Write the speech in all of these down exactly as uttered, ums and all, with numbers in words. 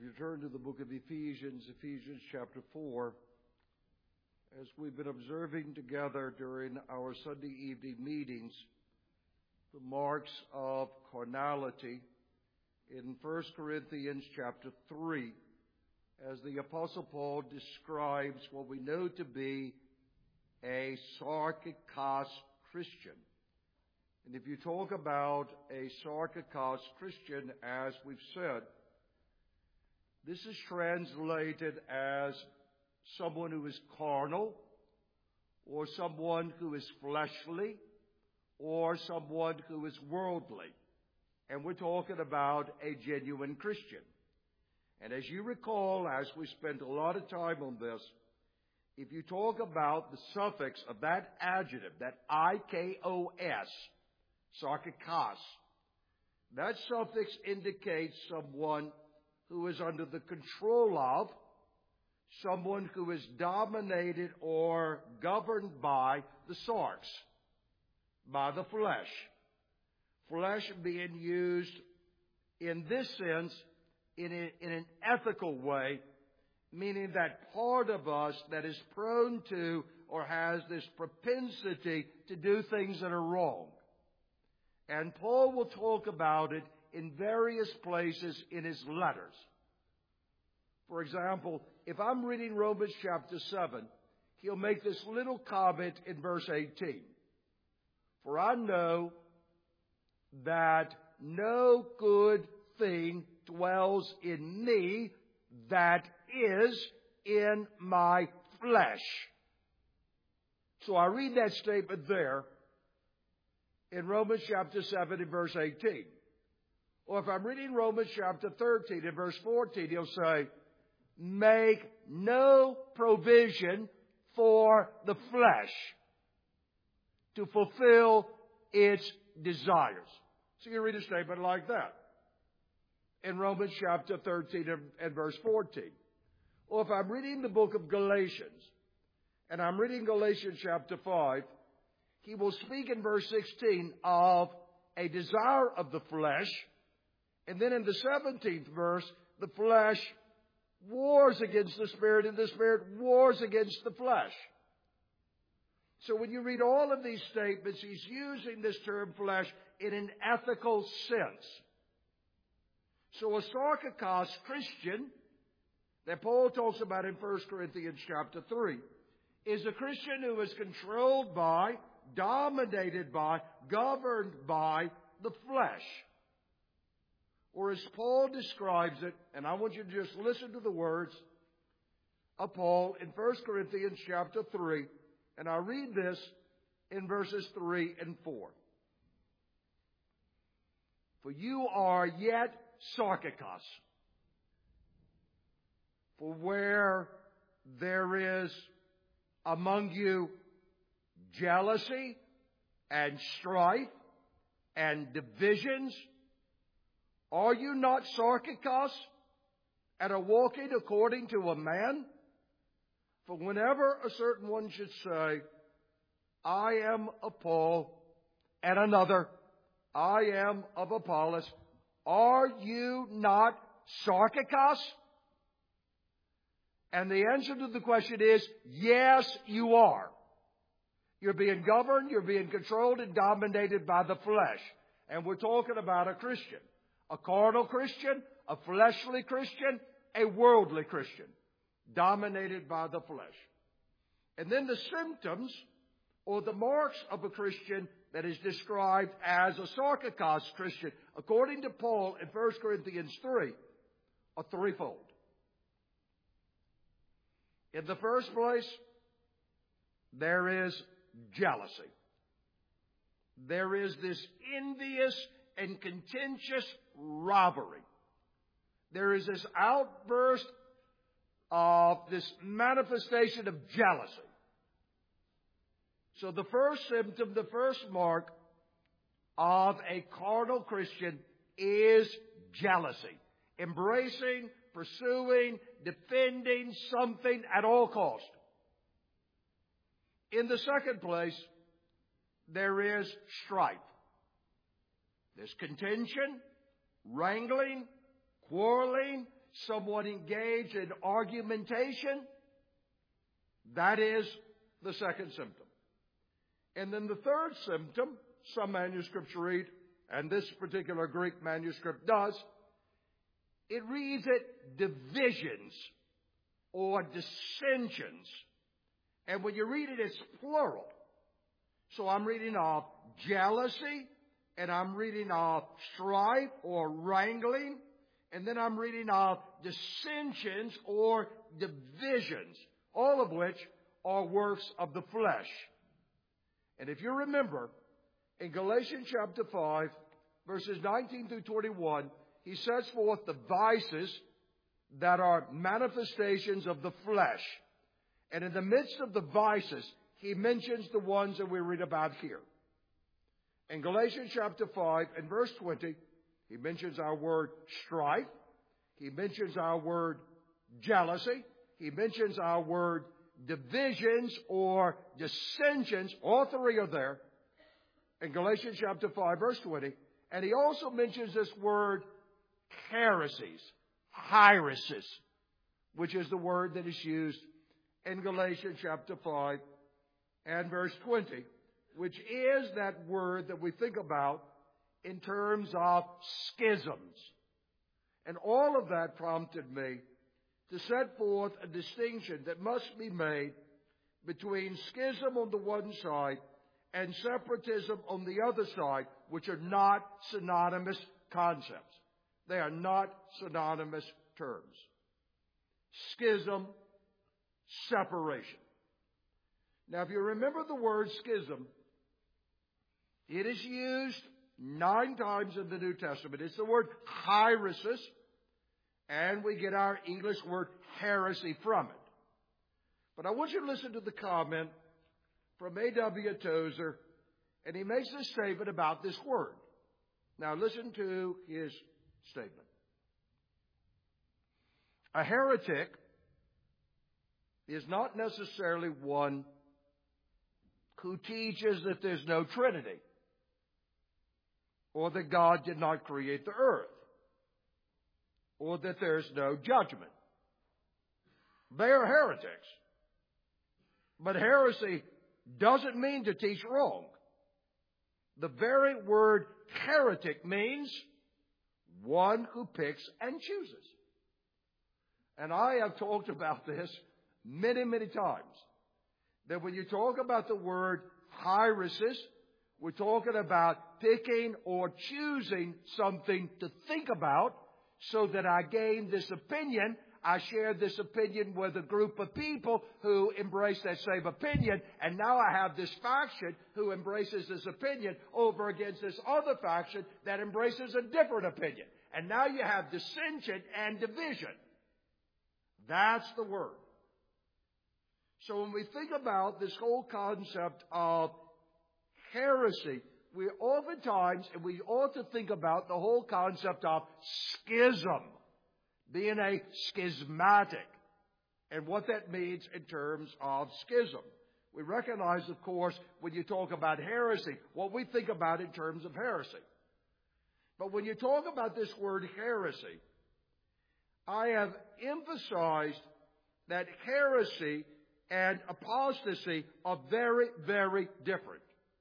you turn to the book of Ephesians, Ephesians chapter four, as we've been observing together during our Sunday evening meetings, the marks of carnality in First Corinthians chapter three, as the Apostle Paul describes what we know to be a sarkikos Christian. And if you talk about a sarkikos Christian, as we've said, this is translated as someone who is carnal, or someone who is fleshly, or someone who is worldly. And we're talking about a genuine Christian. And as you recall, as we spent a lot of time on this, if you talk about the suffix of that adjective, that I K O S, sarkikos, that suffix indicates someone who is under the control of, someone who is dominated or governed by the sarx, by the flesh. Flesh being used in this sense in, a, in an ethical way, meaning that part of us that is prone to or has this propensity to do things that are wrong. And Paul will talk about it in various places in his letters. For example, if I'm reading Romans chapter seven, he'll make this little comment in verse eighteen. For I know that no good thing dwells in me, that is, in my flesh. So I read that statement there in Romans chapter seven and verse eighteen. Or if I'm reading Romans chapter thirteen and verse fourteen, he'll say, make no provision for the flesh to fulfill its desires. So you read a statement like that in Romans chapter thirteen and verse fourteen. Or if I'm reading the book of Galatians, and I'm reading Galatians chapter five, he will speak in verse sixteen of a desire of the flesh. And then in the seventeenth verse, the flesh wars against the Spirit, and the Spirit wars against the flesh. So when you read all of these statements, he's using this term flesh in an ethical sense. So a sarkikos Christian that Paul talks about in First Corinthians chapter three is a Christian who is controlled by, dominated by, governed by the flesh. Or as Paul describes it, and I want you to just listen to the words of Paul in First Corinthians chapter three, and I read this in verses three and four. For you are yet sarkikos, for where there is among you jealousy and strife and divisions, are you not sarkikos and are walking according to a man? For whenever a certain one should say, I am of Paul, and another, I am of Apollos, are you not sarkikos? And the answer to the question is, yes, you are. You're being governed, you're being controlled and dominated by the flesh. And we're talking about a Christian. A carnal Christian, a fleshly Christian, a worldly Christian, dominated by the flesh. And then the symptoms or the marks of a Christian that is described as a sarkikos Christian, according to Paul in First Corinthians three, are threefold. In the first place, there is jealousy. There is this envious and contentious rivalry. There is this outburst of this manifestation of jealousy. So the first symptom, the first mark of a carnal Christian is jealousy. Embracing, pursuing, defending something at all cost. In the second place, there is strife. There's contention, wrangling, quarreling, someone engaged in argumentation, that is the second symptom. And then the third symptom, some manuscripts read, and this particular Greek manuscript does, it reads it divisions or dissensions. And when you read it, it's plural. So I'm reading of jealousy, and I'm reading of strife or wrangling, and then I'm reading of dissensions or divisions, all of which are works of the flesh. And if you remember, in Galatians chapter five, verses nineteen through twenty-one, he sets forth the vices that are manifestations of the flesh. And in the midst of the vices, he mentions the ones that we read about here. In Galatians chapter five and verse twenty, he mentions our word strife. He mentions our word jealousy. He mentions our word divisions or dissensions. All three are there in Galatians chapter five, verse twenty. And he also mentions this word heresies, heresis, which is the word that is used in Galatians chapter five and verse twenty, which is that word that we think about in terms of schisms. And all of that prompted me to set forth a distinction that must be made between schism on the one side and separatism on the other side, which are not synonymous concepts. They are not synonymous terms. Schism, separation. Now, if you remember the word schism, it is used nine times in the New Testament. It's the word heresis, and we get our English word heresy from it. But I want you to listen to the comment from A W Tozer, and he makes this statement about this word. Now, listen to his statement. A heretic is not necessarily one who teaches that there's no Trinity, or that God did not create the earth, or that there's no judgment. They are heretics. But heresy doesn't mean to teach wrong. The very word heretic means one who picks and chooses. And I have talked about this many, many times. That when you talk about the word heresis, we're talking about picking or choosing something to think about so that I gain this opinion. I share this opinion with a group of people who embrace that same opinion. And now I have this faction who embraces this opinion over against this other faction that embraces a different opinion. And now you have dissension and division. That's the word. So when we think about this whole concept of heresy, we oftentimes, and we ought to think about the whole concept of schism, being a schismatic, and what that means in terms of schism. We recognize, of course, when you talk about heresy, what we think about in terms of heresy. But when you talk about this word heresy, I have emphasized that heresy and apostasy are very, very different.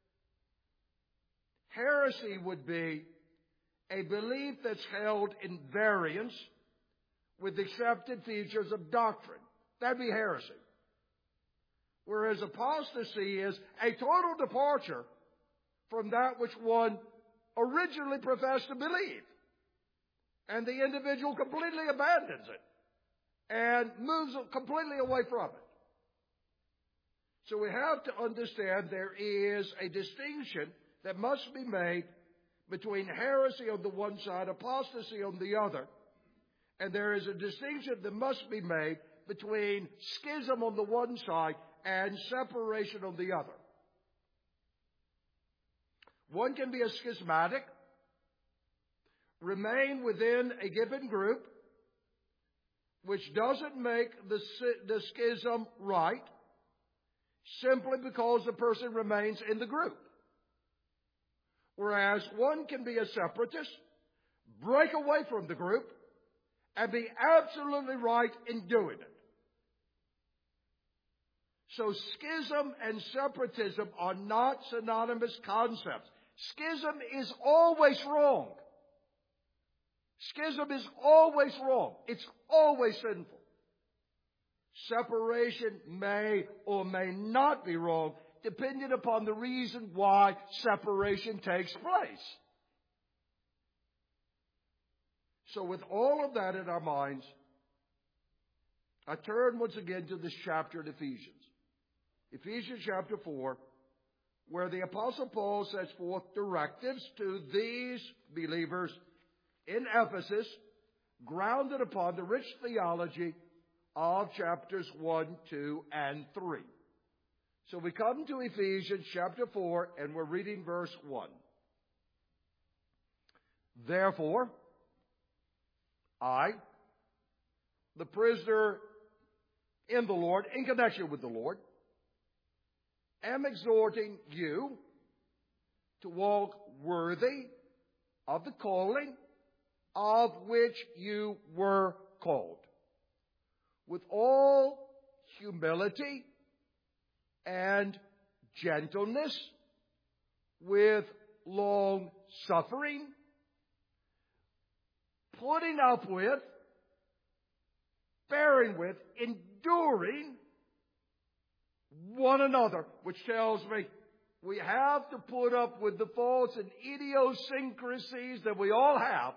Heresy would be a belief that's held in variance with accepted features of doctrine. That'd be heresy. Whereas apostasy is a total departure from that which one originally professed to believe. And the individual completely abandons it and moves completely away from it. So we have to understand there is a distinction that must be made between heresy on the one side, apostasy on the other. And there is a distinction that must be made between schism on the one side and separation on the other. One can be a schismatic, remain within a given group, which doesn't make the, the schism right, simply because the person remains in the group. Whereas one can be a separatist, break away from the group, and be absolutely right in doing it. So schism and separatism are not synonymous concepts. Schism is always wrong. Schism is always wrong. It's always sinful. Separation may or may not be wrong, depending upon the reason why separation takes place. So with all of that in our minds, I turn once again to this chapter in Ephesians. Ephesians chapter four, where the Apostle Paul sets forth directives to these believers in Ephesus, grounded upon the rich theology of chapters one, two, and three. So we come to Ephesians chapter four, and we're reading verse one. Therefore, I, the prisoner in the Lord, in connection with the Lord, am exhorting you to walk worthy of the calling of which you were called, with all humility and gentleness, with long suffering, putting up with, bearing with, enduring one another, which tells me we have to put up with the faults and idiosyncrasies that we all have,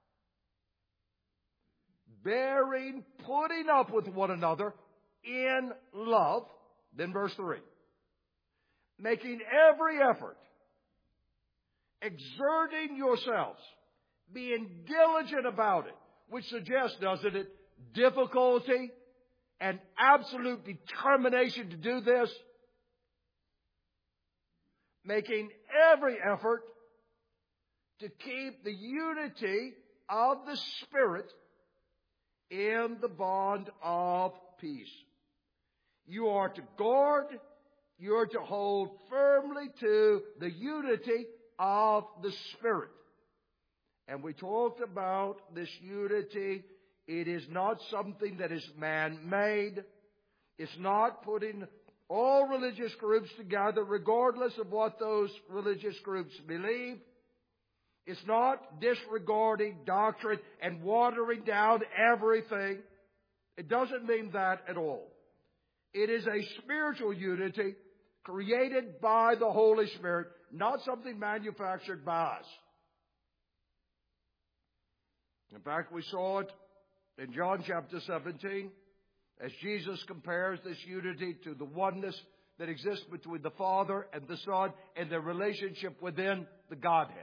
bearing, putting up with one another in love. Then verse three. Making every effort, exerting yourselves, being diligent about it, which suggests, doesn't it, difficulty and absolute determination to do this. Making every effort to keep the unity of the Spirit in the bond of peace. You are to guard, you are to hold firmly to the unity of the Spirit. And we talked about this unity. It is not something that is man-made. It's not putting all religious groups together, regardless of what those religious groups believe. It's not disregarding doctrine and watering down everything. It doesn't mean that at all. It is a spiritual unity created by the Holy Spirit, not something manufactured by us. In fact, we saw it in John chapter seventeen, as Jesus compares this unity to the oneness that exists between the Father and the Son and their relationship within the Godhead.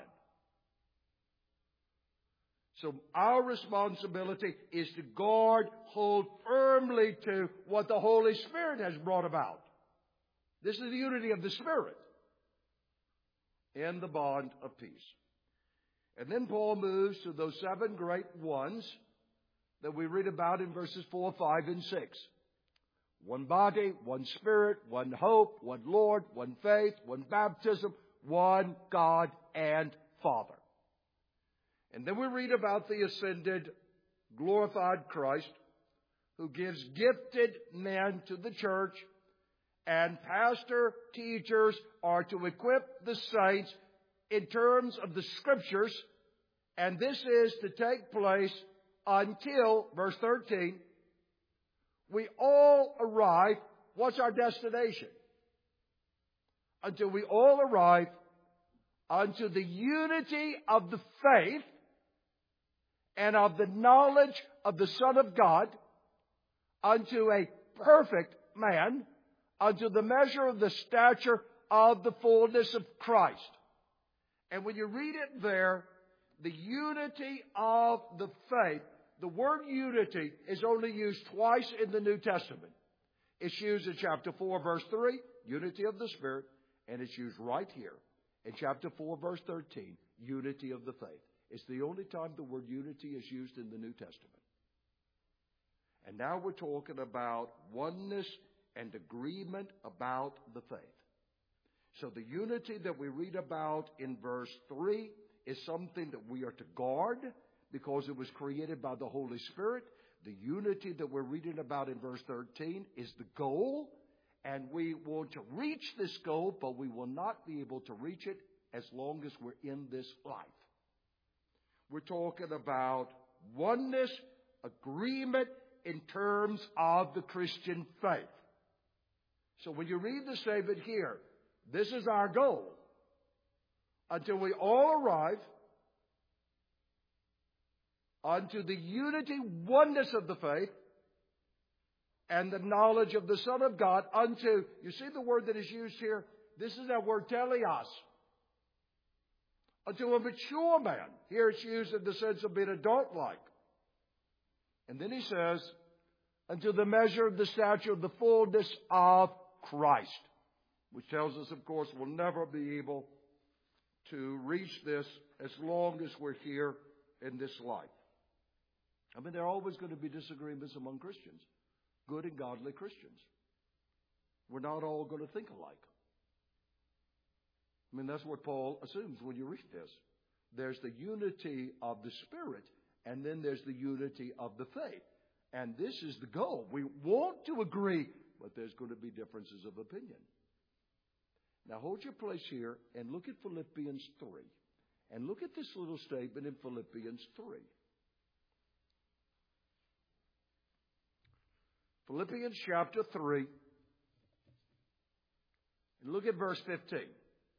So our responsibility is to guard, hold firmly to what the Holy Spirit has brought about. This is the unity of the Spirit in the bond of peace. And then Paul moves to those seven great ones that we read about in verses four, five, and six. One body, one Spirit, one hope, one Lord, one faith, one baptism, one God and Father. And then we read about the ascended, glorified Christ, who gives gifted men to the church, and pastor teachers are to equip the saints in terms of the Scriptures, and this is to take place until, verse thirteen, we all arrive. What's our destination? Until we all arrive unto the unity of the faith and of the knowledge of the Son of God, unto a perfect man, unto the measure of the stature of the fullness of Christ. And when you read it there, the unity of the faith, the word unity is only used twice in the New Testament. It's used in chapter four, verse three, unity of the Spirit, and it's used right here in chapter four, verse thirteen, unity of the faith. It's the only time the word unity is used in the New Testament. And now we're talking about oneness and agreement about the faith. So the unity that we read about in verse three is something that we are to guard, because it was created by the Holy Spirit. The unity that we're reading about in verse thirteen is the goal, and we want to reach this goal, but we will not be able to reach it as long as we're in this life. We're talking about oneness, agreement in terms of the Christian faith. So when you read the statement here, this is our goal, until we all arrive unto the unity, oneness of the faith, and the knowledge of the Son of God, unto, you see the word that is used here? This is that word teleos. Unto a mature man. Here it's used in the sense of being adult-like. And then he says, unto the measure of the stature of the fullness of Christ. Which tells us, of course, we'll never be able to reach this as long as we're here in this life. I mean, there are always going to be disagreements among Christians. Good and godly Christians. We're not all going to think alike. I mean, that's what Paul assumes when you read this. There's the unity of the Spirit, and then there's the unity of the faith. And this is the goal. We want to agree, but there's going to be differences of opinion. Now hold your place here and look at Philippians three. And look at this little statement in Philippians three. Philippians chapter three. And look at verse fifteen.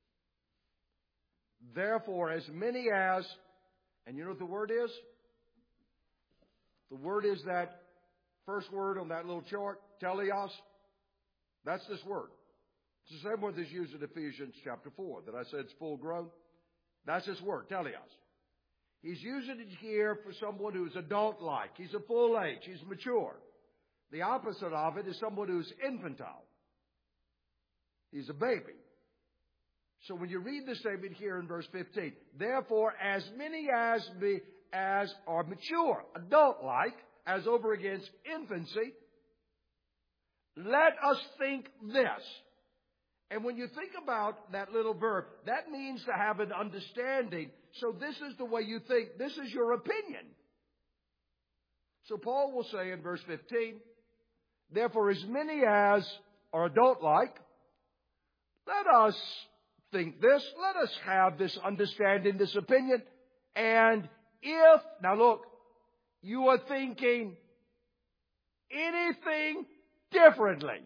Therefore, as many as, and you know what the word is? The word is that first word on that little chart, teleos. That's this word. It's the same word that's used in Ephesians chapter four that I said it's full grown. That's this word, teleos. He's using it here for someone who's adult-like. He's a full age. He's mature. The opposite of it is someone who's infantile. He's a baby. So when you read the statement here in verse fifteen, therefore, as many as be as are mature, adult-like, as over against infancy, let us think this. And when you think about that little verb, that means to have an understanding. So this is the way you think. This is your opinion. So Paul will say in verse fifteen, therefore, as many as are adult-like, let us think this. Let us have this understanding, this opinion. And if, now look, you are thinking anything differently,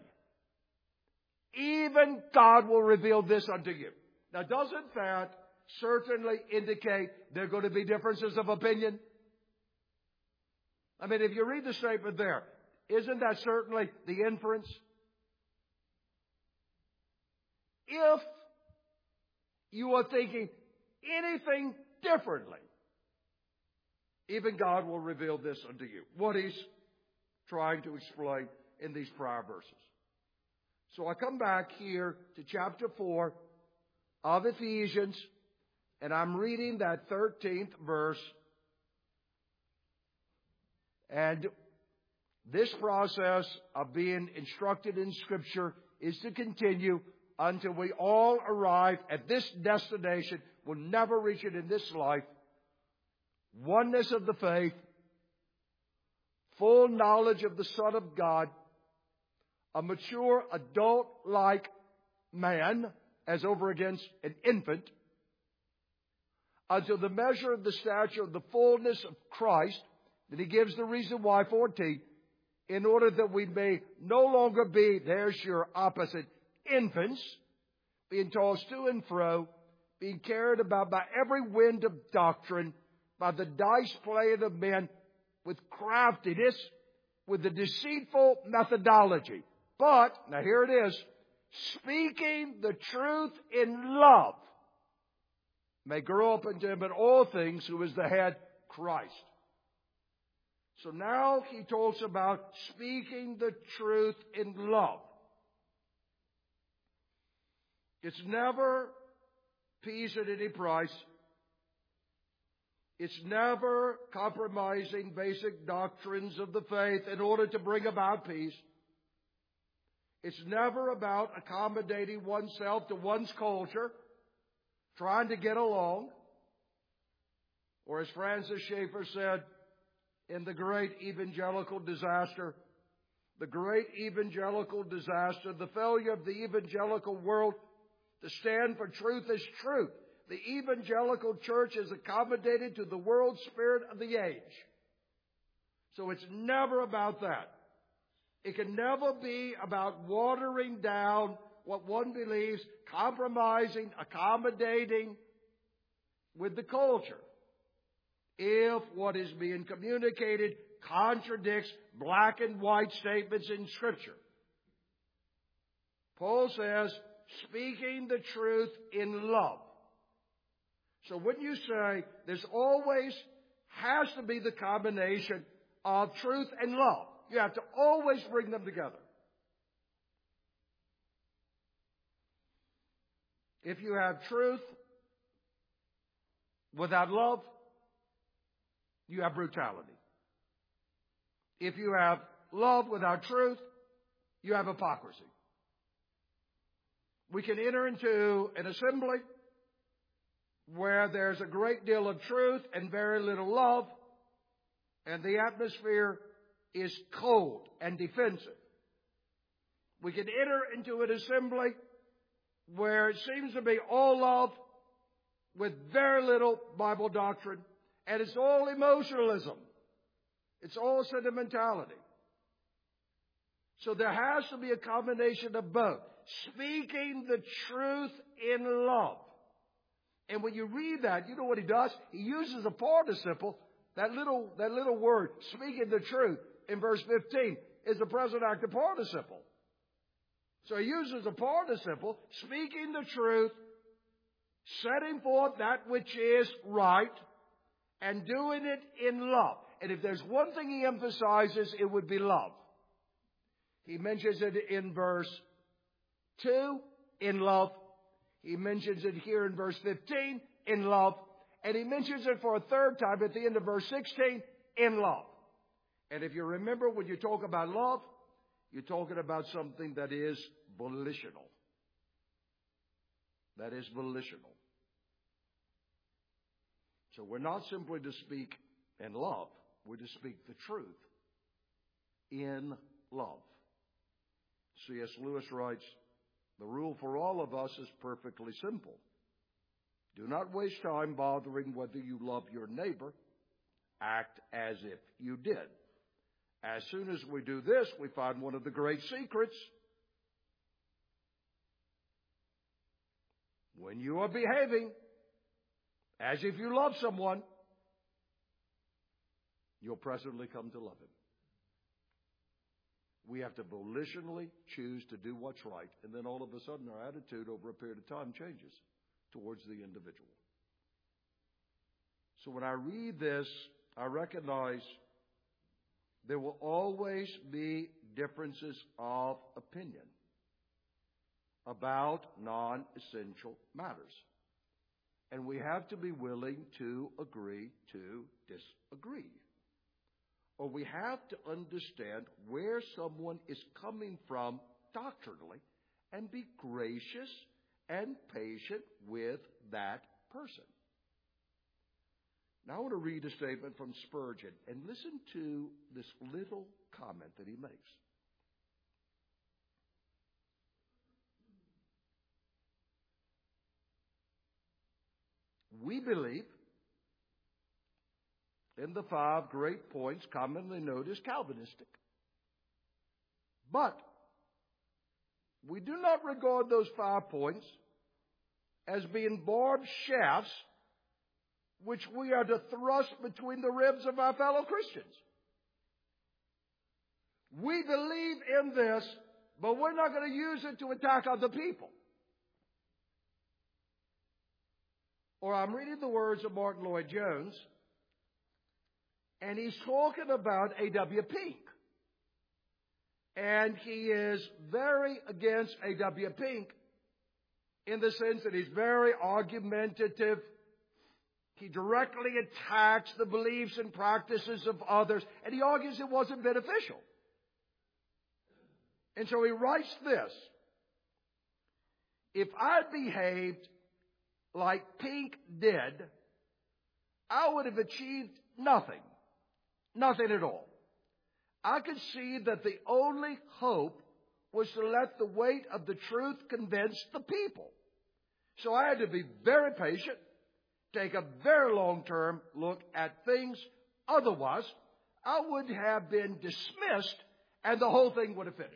even God will reveal this unto you. Now, doesn't that certainly indicate there are going to be differences of opinion? I mean, if you read the statement there, isn't that certainly the inference? If you are thinking anything differently, even God will reveal this unto you. What he's trying to explain in these prior verses. So I come back here to chapter four of Ephesians, and I'm reading that thirteenth verse. And this process of being instructed in Scripture is to continue until we all arrive at this destination. We'll never reach it in this life. Oneness of the faith, full knowledge of the Son of God, a mature adult-like man as over against an infant, until the measure of the stature of the fullness of Christ. Then he gives the reason why, fourteen, in order that we may no longer be, there's your opposite, infants, being tossed to and fro, being carried about by every wind of doctrine, by the dice playing of men, with craftiness, with the deceitful methodology. But, now here it is, speaking the truth in love, may grow up into him in all things, who is the head, Christ. So now he talks about speaking the truth in love. It's never peace at any price. It's never compromising basic doctrines of the faith in order to bring about peace. It's never about accommodating oneself to one's culture, trying to get along. Or as Francis Schaeffer said in The Great Evangelical Disaster, the great evangelical disaster, the failure of the evangelical world to stand for truth as truth. The evangelical church is accommodated to the world spirit of the age. So it's never about that. It can never be about watering down what one believes, compromising, accommodating with the culture, if what is being communicated contradicts black and white statements in Scripture. Paul says, speaking the truth in love. So when you say there's always has to be the combination of truth and love, you have to always bring them together. If you have truth without love, you have brutality. If you have love without truth, you have hypocrisy. We can enter into an assembly where there's a great deal of truth and very little love, and the atmosphere is cold and defensive. We can enter into an assembly where it seems to be all love with very little Bible doctrine, and it's all emotionalism. It's all sentimentality. So there has to be a combination of both. Speaking the truth in love. And when you read that, you know what he does? He uses a participle. That little, that little word, speaking the truth, in verse fifteen, is a present active participle. So he uses a participle, speaking the truth, setting forth that which is right, and doing it in love. And if there's one thing he emphasizes, it would be love. He mentions it in verse two, in love. He mentions it here in verse fifteen, in love. And he mentions it for a third time at the end of verse sixteen, in love. And if you remember, when you talk about love, you're talking about something that is volitional. That is volitional. So we're not simply to speak in love. We're to speak the truth in love. C S Lewis writes, the rule for all of us is perfectly simple. Do not waste time bothering whether you love your neighbor. Act as if you did. As soon as we do this, we find one of the great secrets. When you are behaving as if you love someone, you'll presently come to love him. We have to volitionally choose to do what's right, and then all of a sudden our attitude over a period of time changes towards the individual. So when I read this, I recognize there will always be differences of opinion about non-essential matters. And we have to be willing to agree to disagree. Or we have to understand where someone is coming from doctrinally and be gracious and patient with that person. Now I want to read a statement from Spurgeon and listen to this little comment that he makes. We believe in the five great points commonly known as Calvinistic. But we do not regard those five points as being barbed shafts which we are to thrust between the ribs of our fellow Christians. We believe in this, but we're not going to use it to attack other people. Or I'm reading the words of Martin Lloyd-Jones, and he's talking about A W Pink. And he is very against A W Pink in the sense that he's very argumentative. He directly attacks the beliefs and practices of others, and he argues it wasn't beneficial. And so he writes this: if I behaved like Pink did, I would have achieved nothing. Nothing at all. I could see that the only hope was to let the weight of the truth convince the people. So I had to be very patient, take a very long-term look at things. Otherwise, I would have been dismissed and the whole thing would have finished.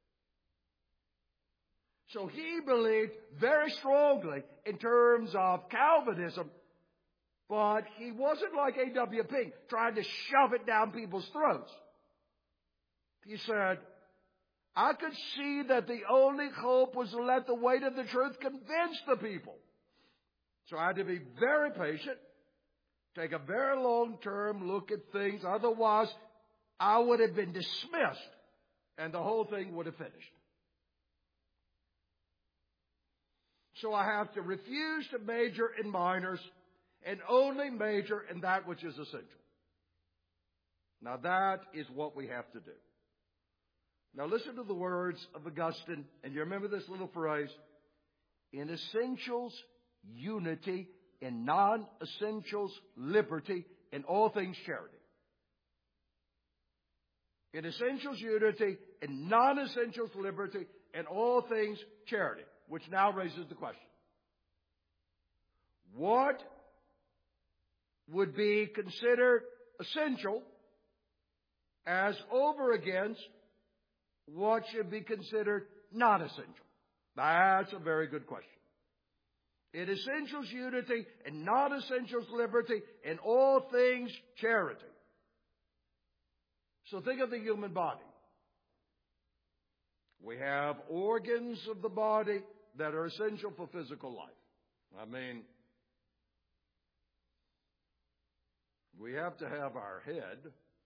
So he believed very strongly in terms of Calvinism, but he wasn't like A W Pink trying to shove it down people's throats. He said, I could see that the only hope was to let the weight of the truth convince the people. So I had to be very patient, take a very long-term look at things. Otherwise, I would have been dismissed and the whole thing would have finished. So I have to refuse to major in minors and only major in that which is essential. Now that is what we have to do. Now listen to the words of Augustine, and you remember this little phrase, in essentials, unity, in non-essentials, liberty, in all things, charity. In essentials, unity, in non-essentials, liberty, in all things, charity. Which now raises the question. What would be considered essential as over against what should be considered not essential? That's a very good question. In essentials, unity, and non-essentials, liberty, in all things, charity. So think of the human body. We have organs of the body that are essential for physical life. I mean, we have to have our head.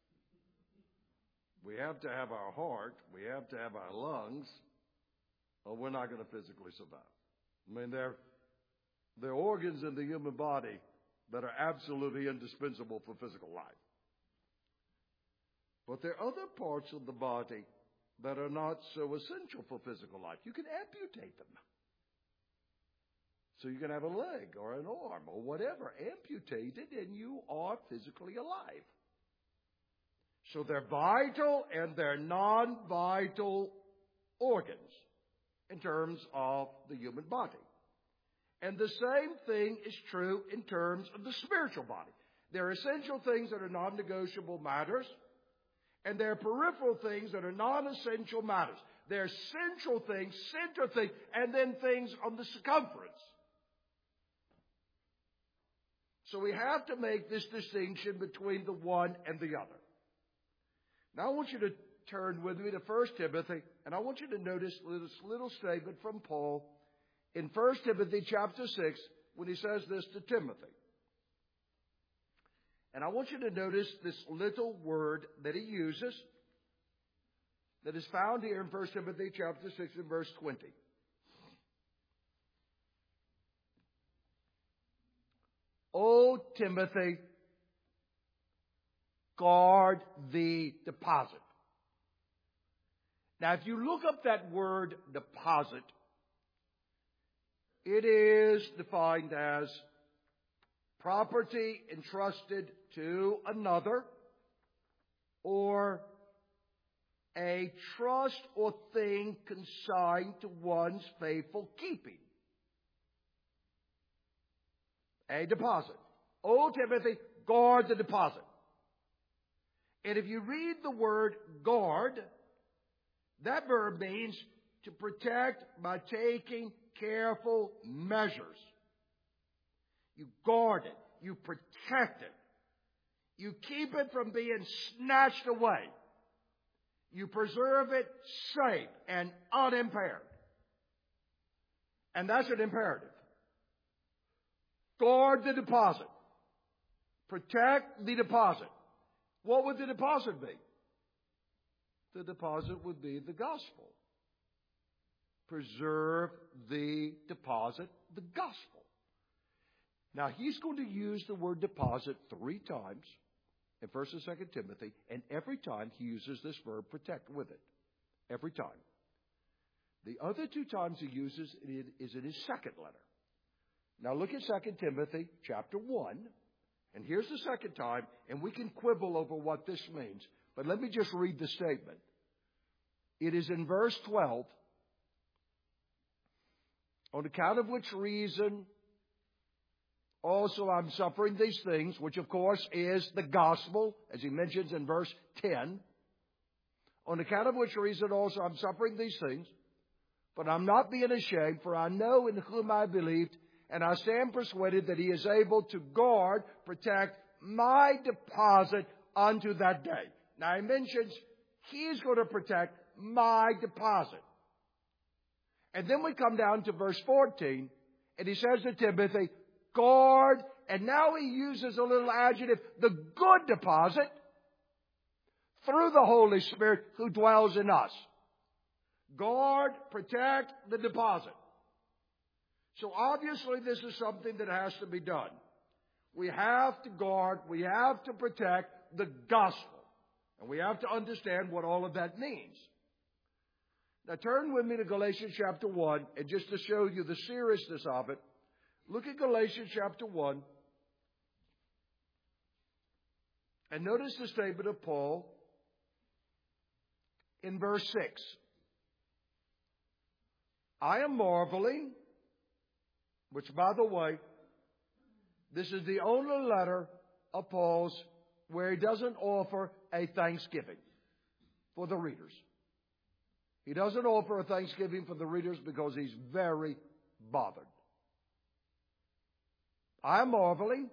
We have to have our heart. We have to have our lungs, or we're not going to physically survive. I mean, they're, they're organs in the human body that are absolutely indispensable for physical life. But there are other parts of the body that are not so essential for physical life. You can amputate them. So you can have a leg or an arm or whatever amputated and you are physically alive. So they're vital and they're non-vital organs in terms of the human body. And the same thing is true in terms of the spiritual body. There are essential things that are non-negotiable matters, and there are peripheral things that are non-essential matters. There are central things, center things, and then things on the circumference. So we have to make this distinction between the one and the other. Now I want you to turn with me to First Timothy, and I want you to notice this little statement from Paul in First Timothy chapter six when he says this to Timothy. And I want you to notice this little word that he uses that is found here in First Timothy chapter six and verse twenty. O Timothy, guard the deposit. Now, if you look up that word deposit, it is defined as property entrusted to another or a trust or thing consigned to one's faithful keeping. A deposit. O Timothy, guard the deposit. And if you read the word guard, that verb means to protect by taking careful measures. You guard it. You protect it. You keep it from being snatched away. You preserve it safe and unimpaired. And that's an imperative. Guard the deposit. Protect the deposit. What would the deposit be? The deposit would be the gospel. Preserve the deposit, the gospel. Now, he's going to use the word deposit three times in First and Second Timothy, and every time he uses this verb protect with it. Every time. The other two times he uses it is in his second letter. Now look at Second Timothy chapter one And here's the second time, and we can quibble over what this means. But let me just read the statement. It is in verse twelve. On account of which reason also I'm suffering these things, which of course is the gospel, as he mentions in verse ten. On account of which reason also I'm suffering these things, but I'm not being ashamed, for I know in whom I believed, and I stand persuaded that he is able to guard, protect my deposit unto that day. Now he mentions he's going to protect my deposit. And then we come down to verse fourteen, and he says to Timothy, guard, and now he uses a little adjective, the good deposit, through the Holy Spirit who dwells in us. Guard, protect the deposit. So obviously this is something that has to be done. We have to guard, we have to protect the gospel. And we have to understand what all of that means. Now turn with me to Galatians chapter one, and just to show you the seriousness of it, look at Galatians chapter one, and notice the statement of Paul in verse six. I am marveling, which by the way, this is the only letter of Paul's where he doesn't offer a thanksgiving for the readers. He doesn't offer a thanksgiving for the readers because he's very bothered. I am marveling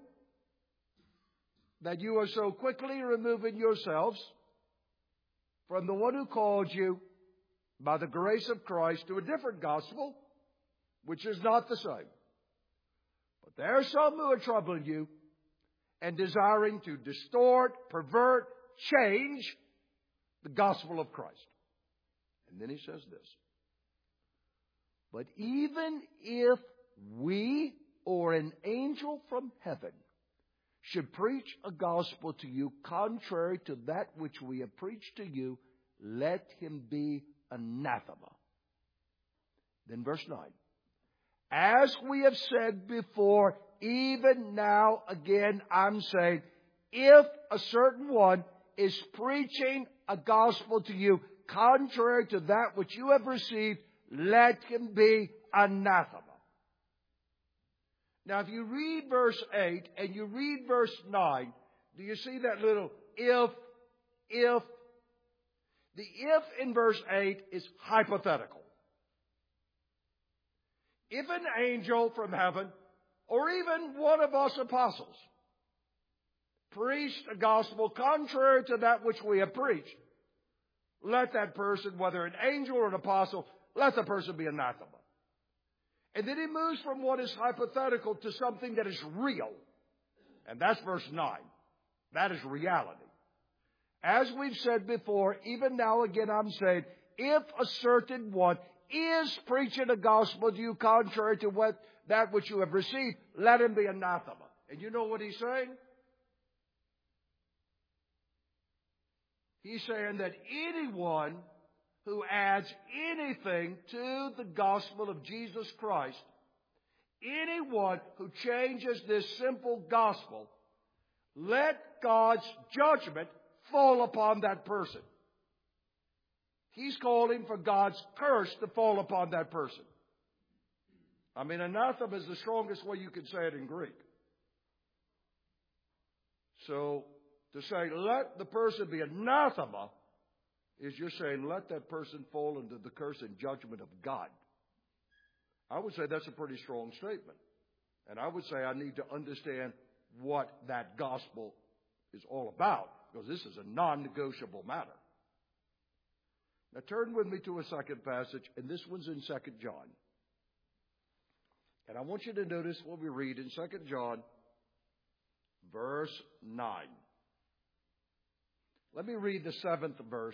that you are so quickly removing yourselves from the one who called you by the grace of Christ to a different gospel, which is not the same. But there are some who are troubling you and desiring to distort, pervert, change the gospel of Christ. And then he says this. But even if we or an angel from heaven should preach a gospel to you contrary to that which we have preached to you, let him be anathema. Then verse nine. As we have said before, even now again I'm saying, if a certain one is preaching a gospel to you contrary to that which you have received, let him be anathema. Now, if you read verse eight and you read verse nine, do you see that little if, if? The if in verse eight is hypothetical. If an angel from heaven, or even one of us apostles, preached a gospel contrary to that which we have preached, let that person, whether an angel or an apostle, let the person be anathema. And then he moves from what is hypothetical to something that is real. And that's verse nine. That is reality. As we've said before, even now again I'm saying, if a certain one is preaching a gospel to you contrary to what that which you have received, let him be anathema. And you know what he's saying? He's saying that anyone who adds anything to the gospel of Jesus Christ, anyone who changes this simple gospel, let God's judgment fall upon that person. He's calling for God's curse to fall upon that person. I mean, anathema is the strongest way you can say it in Greek. So, to say, let the person be anathema, is you're saying, let that person fall into the curse and judgment of God. I would say that's a pretty strong statement. And I would say I need to understand what that gospel is all about, because this is a non-negotiable matter. Now turn with me to a second passage, and this one's in Second John. And I want you to notice what we read in Second John, verse nine. Let me read the seventh verse.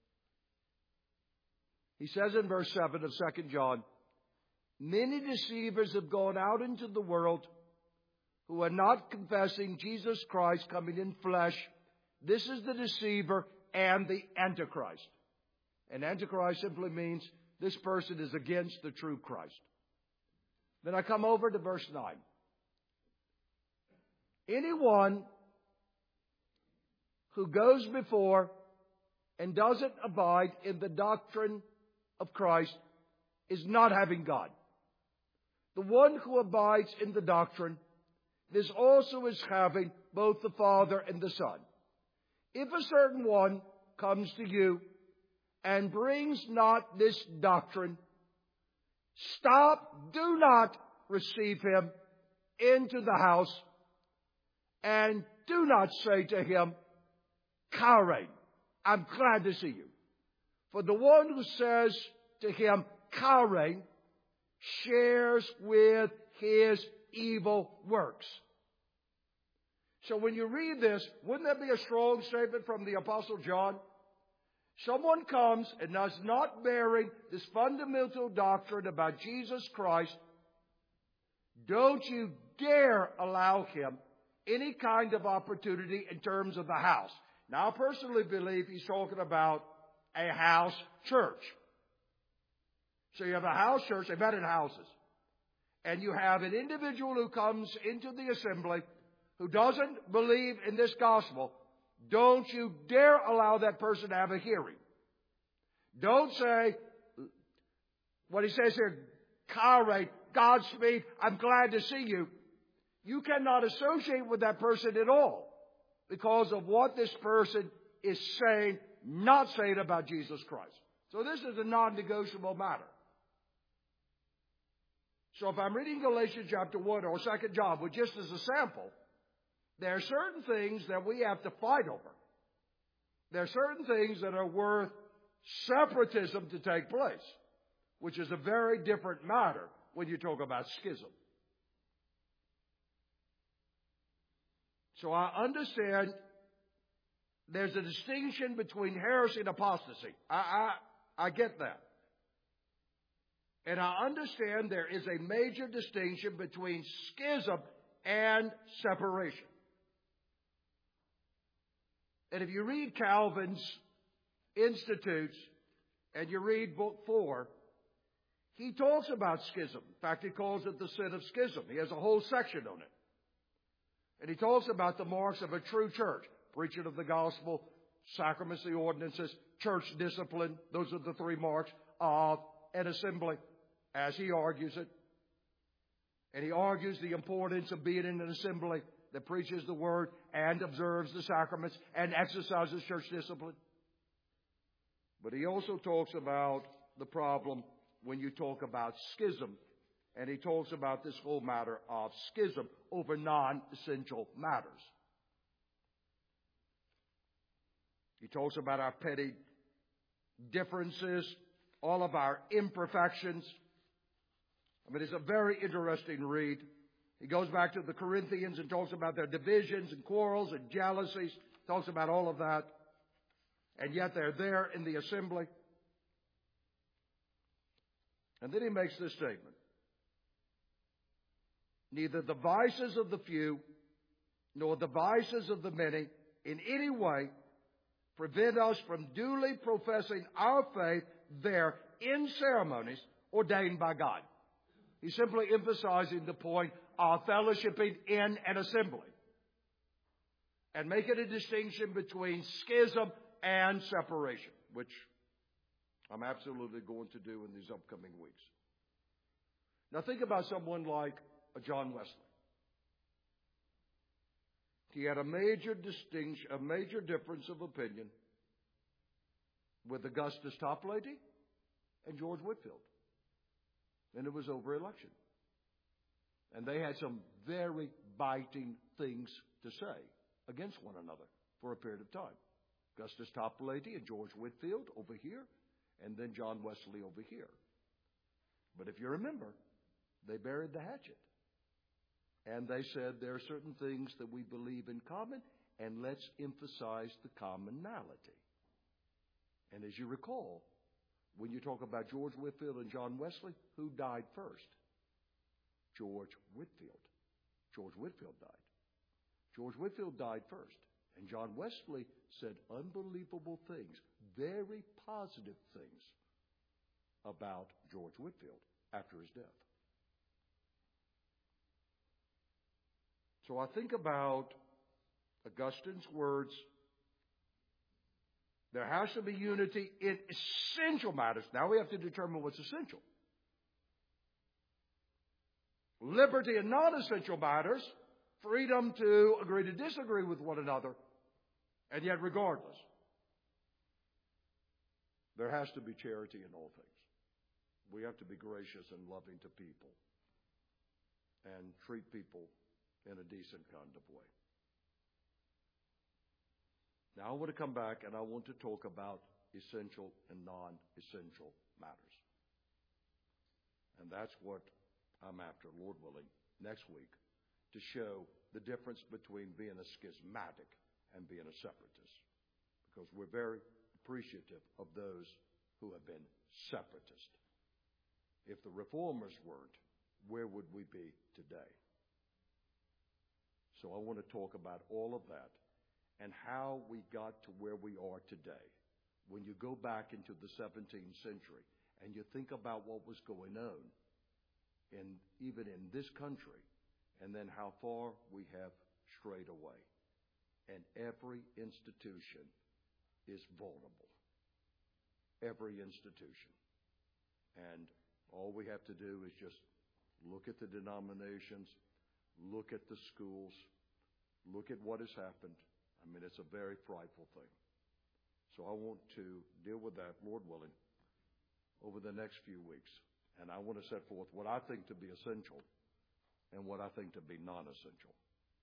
He says in verse seven of Second John, many deceivers have gone out into the world who are not confessing Jesus Christ coming in flesh. This is the deceiver and the Antichrist. And Antichrist simply means this person is against the true Christ. Then I come over to verse nine. Anyone who goes before and doesn't abide in the doctrine of Christ is not having God. The one who abides in the doctrine, this also is having both the Father and the Son. If a certain one comes to you and brings not this doctrine, stop, do not receive him into the house, and do not say to him, Charein, I'm glad to see you. For the one who says to him, Charein, shares with his evil works. So when you read this, wouldn't that be a strong statement from the Apostle John? Someone comes and is not bearing this fundamental doctrine about Jesus Christ. Don't you dare allow him any kind of opportunity in terms of the house. Now, I personally believe he's talking about a house church. So you have a house church, they met in houses. And you have an individual who comes into the assembly who doesn't believe in this gospel. Don't you dare allow that person to have a hearing. Don't say, what he says here, Charein, Godspeed, I'm glad to see you. You cannot associate with that person at all because of what this person is saying, not saying about Jesus Christ. So this is a non-negotiable matter. So if I'm reading Galatians chapter one or Second John, but just as a sample, there are certain things that we have to fight over. There are certain things that are worth separatism to take place, which is a very different matter when you talk about schism. So I understand there's a distinction between heresy and apostasy. I, I, I get that. And I understand there is a major distinction between schism and separation. And if you read Calvin's Institutes and you read book four, he talks about schism. In fact, he calls it the sin of schism. He has a whole section on it. And he talks about the marks of a true church. Preaching of the gospel, sacraments, the ordinances, church discipline. Those are the three marks of an assembly, as he argues it. And he argues the importance of being in an assembly that preaches the word and observes the sacraments and exercises church discipline. But he also talks about the problem when you talk about schism. And he talks about this whole matter of schism over non-essential matters. He talks about our petty differences, all of our imperfections. I mean, it's a very interesting read. He goes back to the Corinthians and talks about their divisions and quarrels and jealousies. Talks about all of that. And yet they're there in the assembly. And then he makes this statement. Neither the vices of the few nor the vices of the many in any way prevent us from duly professing our faith there in ceremonies ordained by God. He's simply emphasizing the point of fellowshipping in an assembly and making a distinction between schism and separation, which I'm absolutely going to do in these upcoming weeks. Now think about someone like John Wesley. He had a major distinction, a major difference of opinion with Augustus Toplady and George Whitefield. And it was over election. And they had some very biting things to say against one another for a period of time. Augustus Toplady and George Whitefield over here, and then John Wesley over here. But if you remember, they buried the hatchet. And they said there are certain things that we believe in common, and let's emphasize the commonality. And as you recall, when you talk about George Whitefield and John Wesley, who died first? George Whitefield. George Whitefield died. George Whitefield died first. And John Wesley said unbelievable things, very positive things about George Whitefield after his death. So I think about Augustine's words. There has to be unity in essential matters. Now we have to determine what's essential. Liberty in non-essential matters. Freedom to agree to disagree with one another. And yet regardless, there has to be charity in all things. We have to be gracious and loving to people and treat people in a decent kind of way. Now I want to come back and I want to talk about essential and non-essential matters. And that's what I'm after, Lord willing, next week, to show the difference between being a schismatic and being a separatist. Because we're very appreciative of those who have been separatist. If the reformers weren't, where would we be today? So I want to talk about all of that and how we got to where we are today. When you go back into the seventeenth century and you think about what was going on, in, even in this country, and then how far we have strayed away. And every institution is vulnerable. Every institution. And all we have to do is just look at the denominations, look at the schools, look at what has happened. I mean, it's a very frightful thing. So I want to deal with that, Lord willing, over the next few weeks. And I want to set forth what I think to be essential and what I think to be non-essential.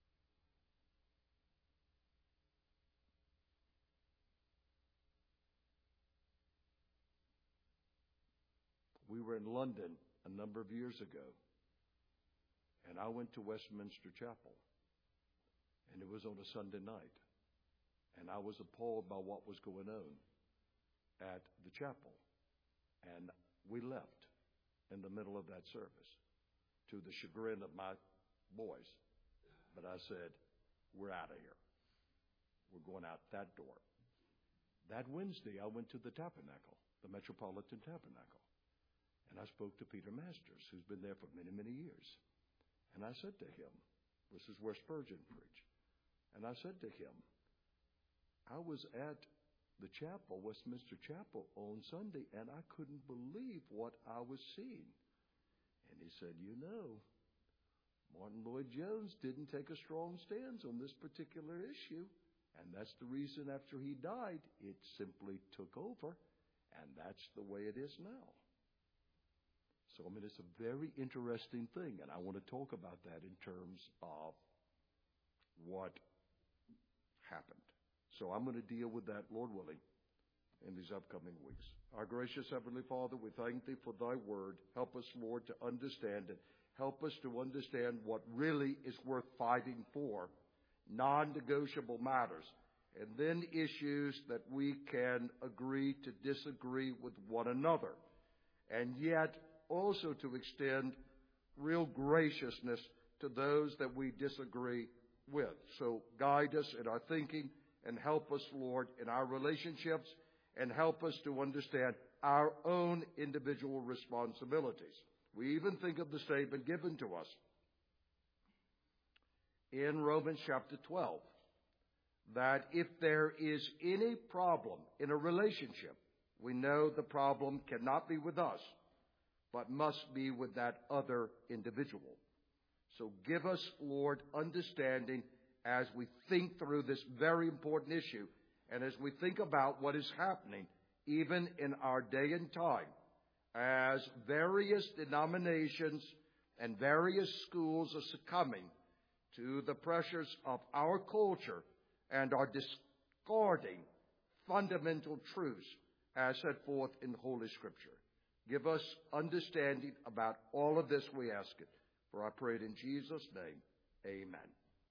We were in London a number of years ago, and I went to Westminster Chapel, and it was on a Sunday night, and I was appalled by what was going on at the chapel, and we left in the middle of that service to the chagrin of my boys, but I said, we're out of here. We're going out that door. That Wednesday, I went to the Tabernacle, the Metropolitan Tabernacle. And I spoke to Peter Masters, who's been there for many, many years. And I said to him, this is where Spurgeon preached. And I said to him, I was at the chapel, Westminster Chapel, on Sunday, and I couldn't believe what I was seeing. And he said, you know, Martin Lloyd-Jones didn't take a strong stance on this particular issue. And that's the reason after he died, it simply took over. And that's the way it is now. So, I mean, it's a very interesting thing, and I want to talk about that in terms of what happened. So I'm going to deal with that, Lord willing, in these upcoming weeks. Our gracious Heavenly Father, we thank Thee for Thy word. Help us, Lord, to understand it. Help us to understand what really is worth fighting for, non-negotiable matters, and then issues that we can agree to disagree with one another, and yet also to extend real graciousness to those that we disagree with. So guide us in our thinking and help us, Lord, in our relationships, and help us to understand our own individual responsibilities. We even think of the statement given to us in Romans chapter twelve, that if there is any problem in a relationship, we know the problem cannot be with us, but must be with that other individual. So give us, Lord, understanding as we think through this very important issue, and as we think about what is happening even in our day and time, as various denominations and various schools are succumbing to the pressures of our culture and are discarding fundamental truths as set forth in Holy Scripture. Give us understanding about all of this, we ask it. For I pray it in Jesus' name. Amen.